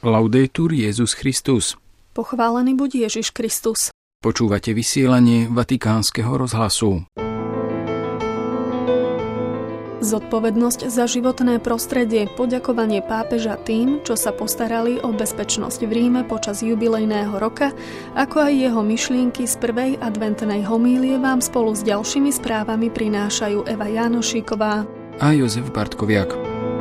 Laudetur Jesus Christus. Pochválený buď Ježiš Kristus. Počúvate vysielanie Vatikánskeho rozhlasu. Zodpovednosť za životné prostredie, poďakovanie pápeža tým, čo sa postarali o bezpečnosť v Ríme počas jubilejného roka, ako aj jeho myšlienky z prvej adventnej homílie vám spolu s ďalšími správami prinášajú Eva Jánošíková a Jozef Bartkoviak.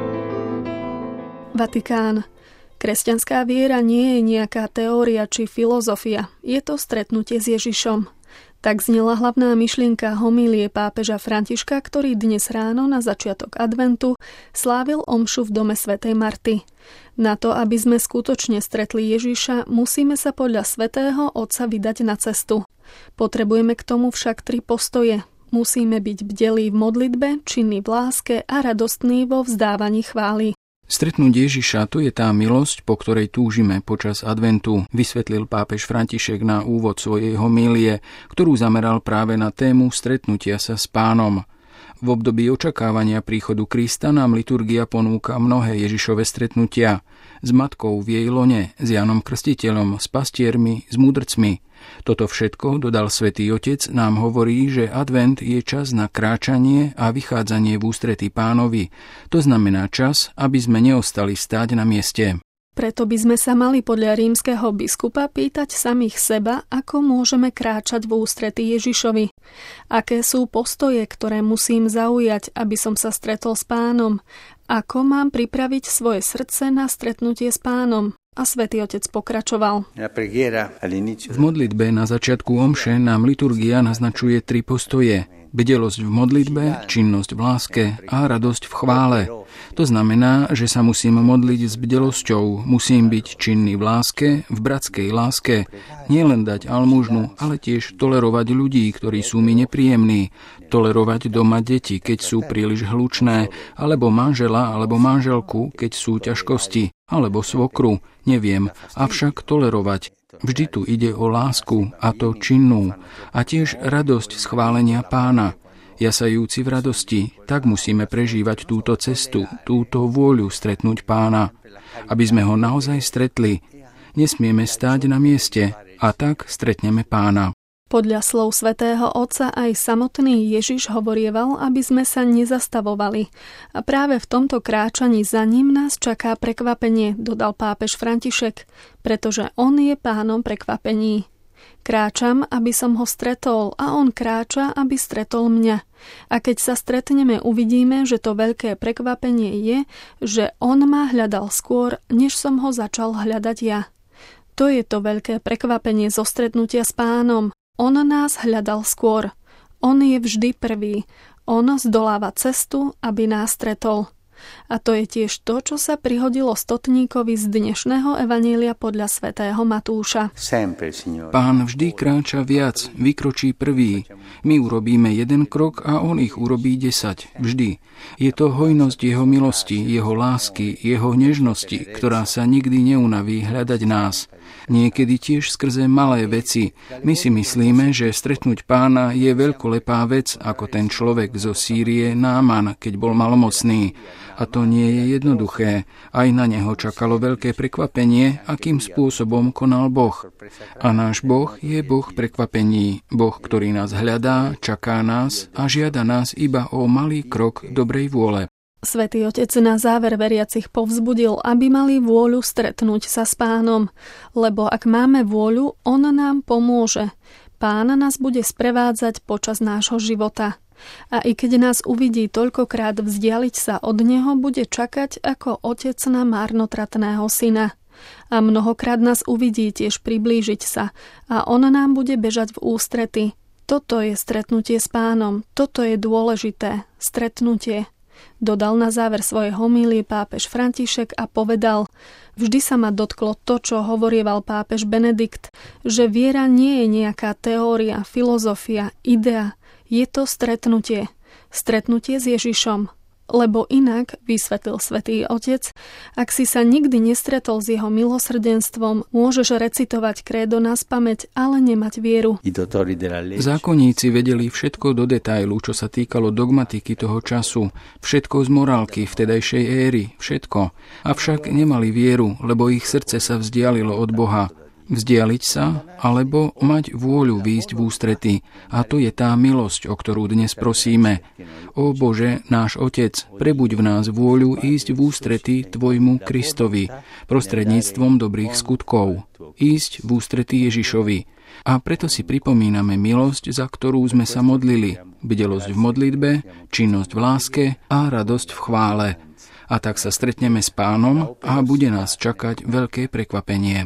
Vatikán. Kresťanská viera nie je nejaká teória či filozofia. Je to stretnutie s Ježišom. Tak znela hlavná myšlienka homílie pápeža Františka, ktorý dnes ráno na začiatok adventu slávil omšu v dome svätej Marty. Na to, aby sme skutočne stretli Ježiša, musíme sa podľa svätého Otca vydať na cestu. Potrebujeme k tomu však 3 postoje. Musíme byť bdelí v modlitbe, činní v láske a radostní vo vzdávaní chvály. Stretnúť Ježiša, to je tá milosť, po ktorej túžime počas adventu, vysvetlil pápež František na úvod svojej homílie, ktorú zameral práve na tému stretnutia sa s Pánom. V období očakávania príchodu Krista nám liturgia ponúka mnohé Ježišove stretnutia. S matkou v jej lone, s Jánom Krstiteľom, s pastiermi, s múdrcmi. Toto všetko, dodal Svätý Otec, nám hovorí, že advent je čas na kráčanie a vychádzanie v ústretí Pánovi. To znamená čas, aby sme neostali stáť na mieste. Preto by sme sa mali podľa rímskeho biskupa pýtať samých seba, ako môžeme kráčať v ústretí Ježišovi. Aké sú postoje, ktoré musím zaujať, aby som sa stretol s Pánom? Ako mám pripraviť svoje srdce na stretnutie s Pánom? A Svätý Otec pokračoval. V modlitbe na začiatku omše nám liturgia naznačuje 3 postoje. Bdelosť v modlitbe, činnosť v láske a radosť v chvále. To znamená, že sa musím modliť s bdelosťou, musím byť činný v láske, v bratskej láske, nielen dať almužnu, ale tiež tolerovať ľudí, ktorí sú mi nepríjemní, tolerovať doma deti, keď sú príliš hlučné, alebo manžela alebo manželku, keď sú ťažkosti, alebo svokru, neviem, avšak tolerovať. Vždy tu ide o lásku, a to činnú, a tiež radosť schválenia Pána. Jasajúci v radosti, tak musíme prežívať túto cestu, túto vôľu stretnúť Pána. Aby sme ho naozaj stretli, nesmieme stáť na mieste, a tak stretneme Pána. Podľa slov svätého Otca aj samotný Ježiš hovorieval, aby sme sa nezastavovali. A práve v tomto kráčaní za ním nás čaká prekvapenie, dodal pápež František, pretože on je pánom prekvapení. Kráčam, aby som ho stretol, a on kráča, aby stretol mňa. A keď sa stretneme, uvidíme, že to veľké prekvapenie je, že on ma hľadal skôr, než som ho začal hľadať ja. To je to veľké prekvapenie zo stretnutia s Pánom. On nás hľadal skôr. On je vždy prvý. On zdoláva cestu, aby nás stretol. A to je tiež to, čo sa prihodilo stotníkovi z dnešného evanjelia podľa svätého Matúša. Pán vždy kráča viac, vykročí prvý. My urobíme 1 krok a on ich urobí 10. Vždy. Je to hojnosť jeho milosti, jeho lásky, jeho nežnosti, ktorá sa nikdy neunaví hľadať nás. Niekedy tiež skrze malé veci. My si myslíme, že stretnúť Pána je veľkolepá vec, ako ten človek zo Sýrie Náman, keď bol malomocný. A to nie je jednoduché. Aj na neho čakalo veľké prekvapenie, akým spôsobom konal Boh. A náš Boh je Boh prekvapení. Boh, ktorý nás hľadá, čaká nás a žiada nás iba o malý krok dobrej vôle. Svätý Otec na záver veriacich povzbudil, aby mali vôľu stretnúť sa s Pánom, lebo ak máme vôľu, on nám pomôže. Pán nás bude sprevádzať počas nášho života. A i keď nás uvidí toľkokrát vzdialiť sa od neho, bude čakať ako otec na márnotratného syna. A mnohokrát nás uvidí tiež priblížiť sa a on nám bude bežať v ústrety. Toto je stretnutie s Pánom, toto je dôležité, stretnutie. Dodal na záver svojej homílie pápež František a povedal: vždy sa ma dotklo to, čo hovorieval pápež Benedikt, že viera nie je nejaká teória, filozofia, idea, je to stretnutie. Stretnutie s Ježišom. Lebo inak, vysvetlil Svätý Otec, ak si sa nikdy nestretol s jeho milosrdenstvom, môžeš recitovať krédo naspamäť, ale nemať vieru. Zákonníci vedeli všetko do detailu, čo sa týkalo dogmatiky toho času, všetko z morálky vtedajšej éry, všetko. Avšak nemali vieru, lebo ich srdce sa vzdialilo od Boha. Vzdialiť sa, alebo mať vôľu výjsť v ústrety. A to je tá milosť, o ktorú dnes prosíme. Ó Bože, náš Otec, prebuď v nás vôľu ísť v ústrety Tvojmu Kristovi, prostredníctvom dobrých skutkov. Ísť v ústrety Ježišovi. A preto si pripomíname milosť, za ktorú sme sa modlili. Bdelosť v modlitbe, činnosť v láske a radosť v chvále. A tak sa stretneme s Pánom a bude nás čakať veľké prekvapenie.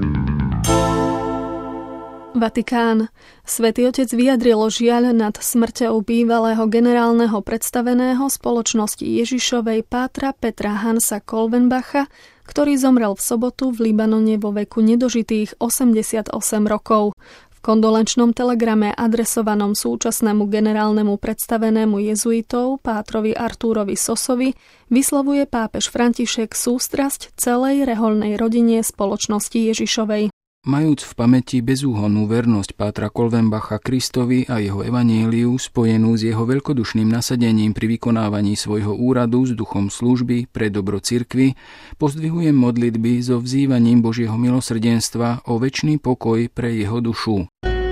Vatikán. Svätý Otec vyjadril žiaľ nad smrťou bývalého generálneho predstaveného spoločnosti Ježišovej pátra Petra Hansa Kolvenbacha, ktorý zomrel v sobotu v Libanone vo veku nedožitých 88 rokov. V kondolenčnom telegrame adresovanom súčasnému generálnemu predstavenému jezuitov pátrovi Artúrovi Sosovi vyslovuje pápež František sústrasť celej rehoľnej rodine spoločnosti Ježišovej. Majúc v pamäti bezúhonnú vernosť pátra Kolvenbacha Kristovi a jeho evanjeliu spojenú s jeho veľkodušným nasadením pri vykonávaní svojho úradu s duchom služby pre dobro cirkvi, pozdvihujem modlitby so vzývaním Božieho milosrdenstva o večný pokoj pre jeho dušu.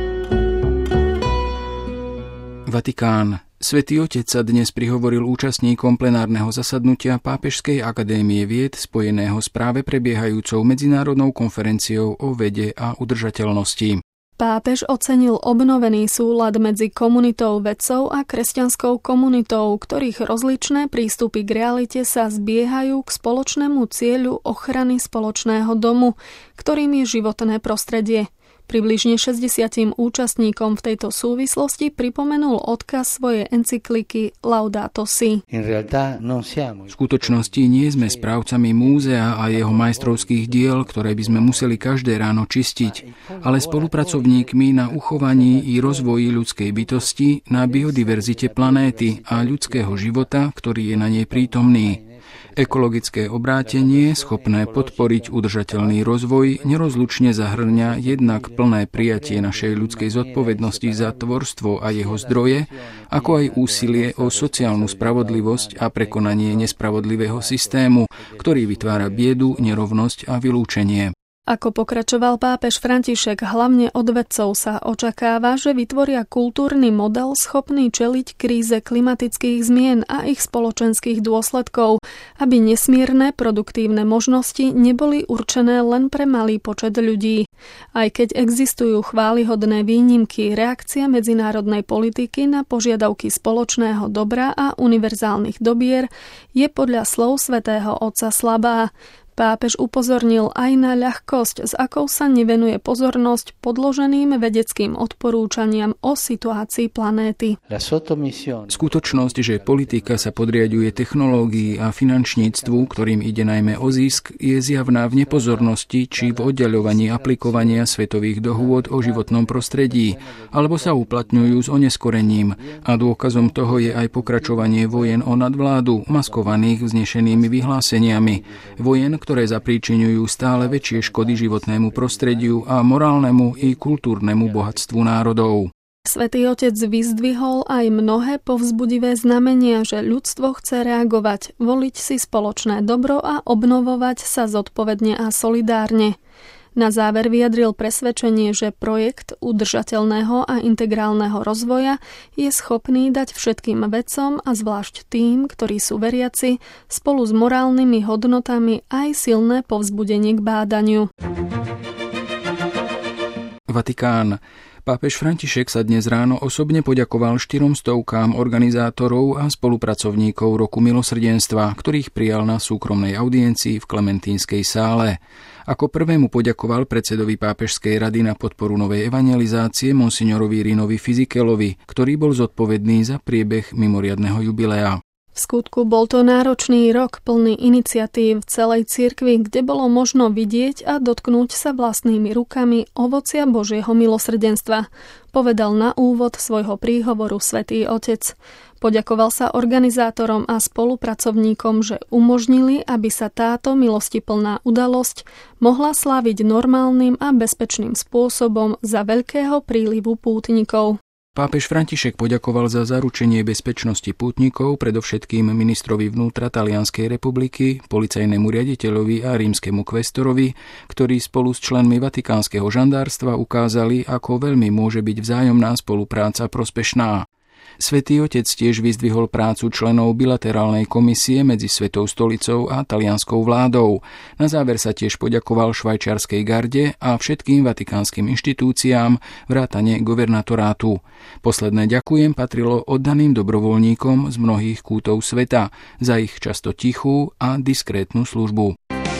Vatikán. Svätý Otec sa dnes prihovoril účastníkom plenárneho zasadnutia Pápežskej akadémie vied spojeného s práve prebiehajúcou medzinárodnou konferenciou o vede a udržateľnosti. Pápež ocenil obnovený súlad medzi komunitou vedcov a kresťanskou komunitou, ktorých rozličné prístupy k realite sa zbiehajú k spoločnému cieľu ochrany spoločného domu, ktorým je životné prostredie. Približne 60 účastníkom v tejto súvislosti pripomenul odkaz svojej encykliky Laudato Si. V skutočnosti nie sme správcami múzea a jeho majstrovských diel, ktoré by sme museli každé ráno čistiť, ale spolupracovníkmi na uchovaní i rozvoji ľudskej bytosti, na biodiverzite planéty a ľudského života, ktorý je na nej prítomný. Ekologické obrátenie, schopné podporiť udržateľný rozvoj, nerozlučne zahŕňa jednak plné prijatie našej ľudskej zodpovednosti za tvorstvo a jeho zdroje, ako aj úsilie o sociálnu spravodlivosť a prekonanie nespravodlivého systému, ktorý vytvára biedu, nerovnosť a vylúčenie. Ako pokračoval pápež František, hlavne od vedcov sa očakáva, že vytvoria kultúrny model schopný čeliť kríze klimatických zmien a ich spoločenských dôsledkov, aby nesmierne produktívne možnosti neboli určené len pre malý počet ľudí. Aj keď existujú chválihodné výnimky, reakcia medzinárodnej politiky na požiadavky spoločného dobra a univerzálnych dobier je podľa slov svätého Otca slabá. Pápež upozornil aj na ľahkosť, s akou sa nevenuje pozornosť podloženým vedeckým odporúčaniam o situácii planéty. Skutočnosť, že politika sa podriaďuje technológii a finančníctvu, ktorým ide najmä o zisk, je zjavná v nepozornosti či v oddaľovaní aplikovania svetových dohôd o životnom prostredí, alebo sa uplatňujú s oneskorením. A dôkazom toho je aj pokračovanie vojen o nadvládu, maskovaných vznešenými vyhláseniami. Vojen, ktoré zapríčiňujú stále väčšie škody životnému prostrediu a morálnemu i kultúrnemu bohatstvu národov. Svätý Otec vyzdvihol aj mnohé povzbudivé znamenia, že ľudstvo chce reagovať, voliť si spoločné dobro a obnovovať sa zodpovedne a solidárne. Na záver vyjadril presvedčenie, že projekt udržateľného a integrálneho rozvoja je schopný dať všetkým vedcom a zvlášť tým, ktorí sú veriaci, spolu s morálnymi hodnotami aj silné povzbudenie k bádaniu. Vatikán. Pápež František sa dnes ráno osobne poďakoval 400 organizátorov a spolupracovníkov Roku milosrdenstva, ktorých prijal na súkromnej audiencii v Klementínskej sále. Ako prvému poďakoval predsedovi Pápežskej rady na podporu novej evangelizácie monsignorovi Rinovi Fizikelovi, ktorý bol zodpovedný za priebeh mimoriadneho jubilea. V skutku bol to náročný rok plný iniciatív v celej cirkvi, kde bolo možno vidieť a dotknúť sa vlastnými rukami ovocia Božieho milosrdenstva, povedal na úvod svojho príhovoru Svätý Otec. Poďakoval sa organizátorom a spolupracovníkom, že umožnili, aby sa táto milostiplná udalosť mohla sláviť normálnym a bezpečným spôsobom za veľkého prílivu pútnikov. Pápež František poďakoval za zaručenie bezpečnosti pútnikov predovšetkým ministrovi vnútra Talianskej republiky, policajnému riaditeľovi a rímskemu kvestorovi, ktorí spolu s členmi vatikánskeho žandárstva ukázali, ako veľmi môže byť vzájomná spolupráca prospešná. Svätý Otec tiež vyzdvihol prácu členov bilaterálnej komisie medzi Svetou stolicou a talianskou vládou. Na záver sa tiež poďakoval švajčiarskej garde a všetkým vatikánskym inštitúciám vrátane guvernatorátu. Posledné ďakujem patrilo oddaným dobrovoľníkom z mnohých kútov sveta za ich často tichú a diskrétnu službu.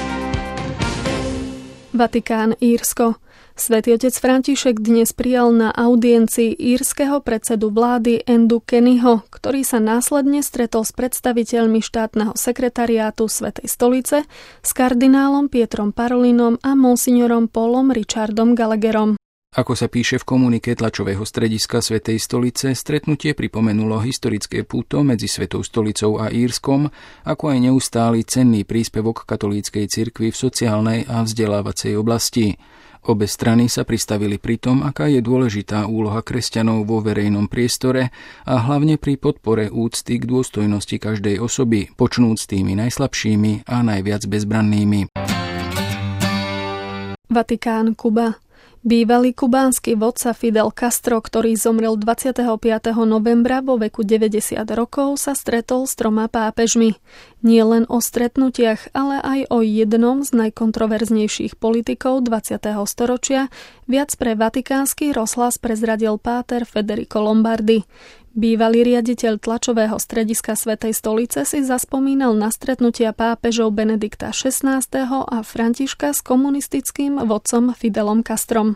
Vatikán, Írsko. Svätý Otec František dnes prijal na audiencii írskeho predsedu vlády Endu Kennyho, ktorý sa následne stretol s predstaviteľmi štátneho sekretariátu Svätej stolice, s kardinálom Pietrom Parolinom a monsignorom Paulom Richardom Gallagherom. Ako sa píše v komunike tlačového strediska Svätej stolice, stretnutie pripomenulo historické púto medzi Svetou stolicou a Írskom, ako aj neustály cenný príspevok katolíckej cirkvi v sociálnej a vzdelávacej oblasti. Obe strany sa pristavili pri tom, aká je dôležitá úloha kresťanov vo verejnom priestore a hlavne pri podpore úcty k dôstojnosti každej osoby, počnúc s tými najslabšími a najviac bezbrannými. Vatikán, Kuba. Bývalý kubánsky vodca Fidel Castro, ktorý zomrel 25. novembra vo veku 90 rokov, sa stretol s 3 pápežmi. Nie len o stretnutiach, ale aj o jednom z najkontroverznejších politikov 20. storočia viac pre vatikánsky rozhlas prezradil páter Federico Lombardi. Bývalý riaditeľ tlačového strediska Svätej stolice si zaspomínal na stretnutia pápežov Benedikta XVI. A Františka s komunistickým vodcom Fidelom Castrom.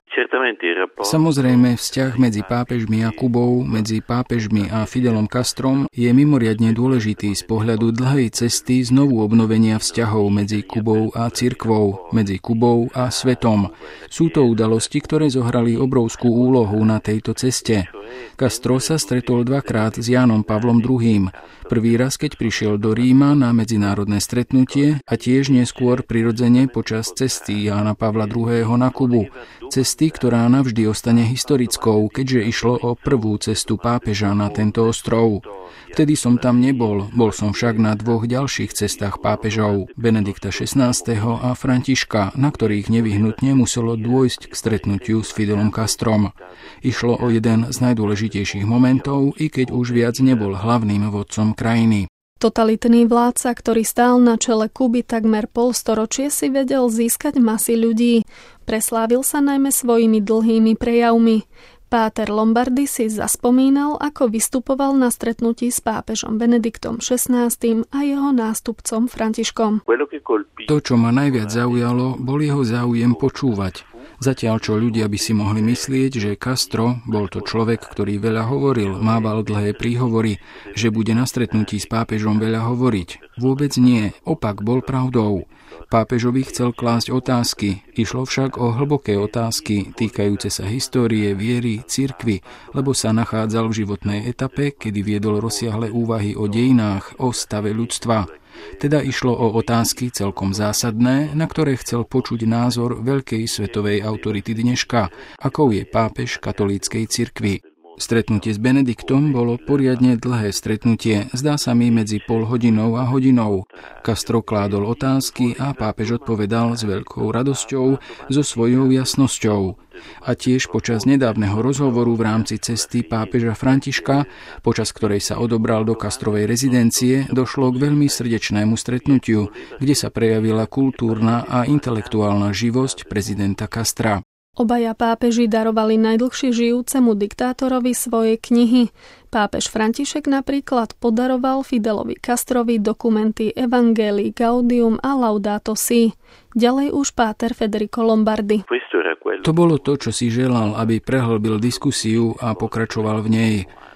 Samozrejme, vzťah medzi pápežmi a Kubou, medzi pápežmi a Fidelom Castrom je mimoriadne dôležitý z pohľadu dlhej cesty znovu obnovenia vzťahov medzi Kubou a cirkvou, medzi Kubou a svetom. Sú to udalosti, ktoré zohrali obrovskú úlohu na tejto ceste. Castro sa stretol 2-krát s Jánom Pavlom II. Prvý raz, keď prišiel do Ríma na medzinárodné stretnutie a tiež neskôr prirodzene počas cesty Jána Pavla II. Na Kubu. Cesty, ktorá navždy ostane historickou, keďže išlo o prvú cestu pápeža na tento ostrov. Vtedy som tam nebol, bol som však na 2 ďalších cestách pápežov, Benedikta XVI. A Františka, na ktorých nevyhnutne muselo dôjsť k stretnutiu s Fidelom Castrom. Išlo o jeden z najdôležitejších momentov, i keď už viac nebol hlavným vodcom krajiny. Totalitný vládca, ktorý stál na čele Kuby takmer polstoročie, si vedel získať masy ľudí. Preslávil sa najmä svojimi dlhými prejavmi. Páter Lombardi si zaspomínal, ako vystupoval na stretnutí s pápežom Benediktom XVI. A jeho nástupcom Františkom. To, čo ma najviac zaujalo, bol jeho záujem počúvať. Zatiaľ, čo ľudia by si mohli myslieť, že Castro, bol to človek, ktorý veľa hovoril, mával dlhé príhovory, že bude na stretnutí s pápežom veľa hovoriť. Vôbec nie, opak bol pravdou. Pápežovi chcel klásť otázky, išlo však o hlboké otázky týkajúce sa histórie, viery, cirkvi, lebo sa nachádzal v životnej etape, kedy viedol rozsiahle úvahy o dejinách, o stave ľudstva. Teda išlo o otázky celkom zásadné, na ktoré chcel počuť názor veľkej svetovej autority dneška, akou je pápež katolíckej cirkvi. Stretnutie s Benediktom bolo poriadne dlhé stretnutie, zdá sa mi medzi pol hodinou a hodinou. Castro kládol otázky a pápež odpovedal s veľkou radosťou, so svojou jasnosťou. A tiež počas nedávneho rozhovoru v rámci cesty pápeža Františka, počas ktorej sa odobral do Castrovej rezidencie, došlo k veľmi srdečnému stretnutiu, kde sa prejavila kultúrna a intelektuálna živosť prezidenta Castra. Obaja pápeži darovali najdlhšie žijúcemu diktátorovi svoje knihy. Pápež František napríklad podaroval Fidelovi Castrovi dokumenty Evangelii Gaudium a Laudato Si. Ďalej už páter Federico Lombardi. To bolo to, čo si želal, aby prehlbil diskusiu a pokračoval v nej.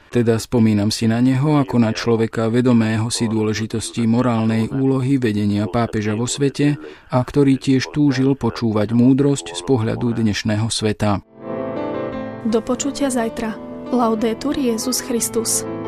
Teda spomínam si na neho ako na človeka vedomého si dôležitosti morálnej úlohy vedenia pápeža vo svete a ktorý tiež túžil počúvať múdrosť z pohľadu dnešného sveta. Do počutia zajtra. Laudetur Jesus Christus.